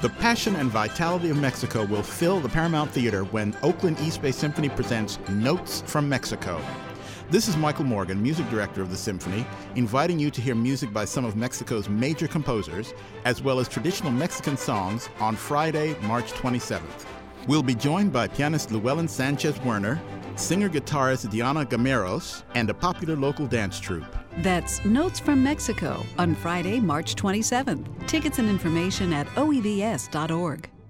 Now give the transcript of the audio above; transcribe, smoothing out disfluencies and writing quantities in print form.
The passion and vitality of Mexico will fill the Paramount Theater when Oakland East Bay Symphony presents Notes from Mexico. This is Michael Morgan, music director of the symphony, inviting you to hear music by some of Mexico's major composers, as well as traditional Mexican songs on Friday, March 27th. We'll be joined by pianist Llewellyn Sanchez Werner, singer-guitarist Diana Gameros, and a popular local dance troupe. That's Notes from Mexico on Friday, March 27th. Tickets and information at oebs.org.